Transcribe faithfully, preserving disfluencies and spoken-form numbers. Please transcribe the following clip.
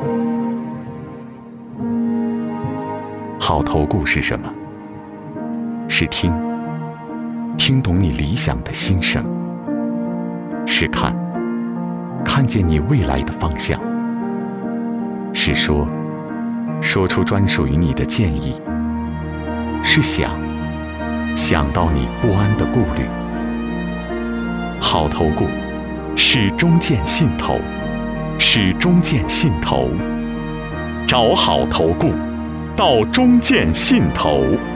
好投顾是什么？是听，听懂你理想的心声；是看，看见你未来的方向；是说，说出专属于你的建议；是想，想到你不安的顾虑。好投顾，始终见信投，始终见信投，找好投顾，到中见信投。